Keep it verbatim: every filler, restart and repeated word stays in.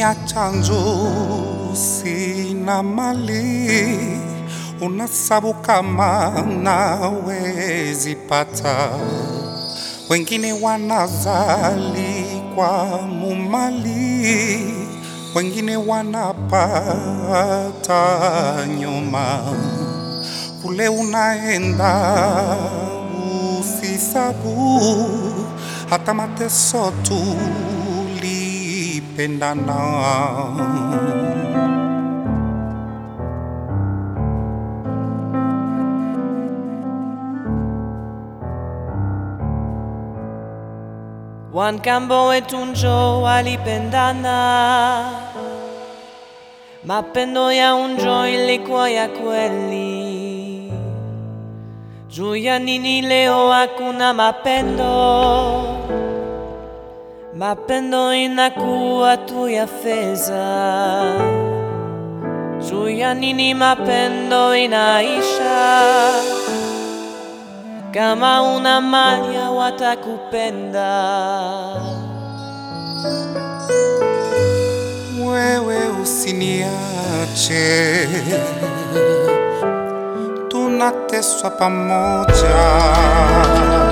umeniacha njoo, sina mali, unasabu kama nawezi pata. Wengine wanazali kwa mumali, wengine wanapata nyuma. Kule unaenda usisabu, hata mateso tulipendana. Wankambo wetu njoo walipendana, mapendo ya unjo ilikuwa ya kweli. Juu ya nini leo hakuna mapendo? Mapendo inakuwa tu ya fedha. Juu ya nini mapendo inaisha? Kama una mali watakupenda. Wewe usiniache, tunateswa pamoja.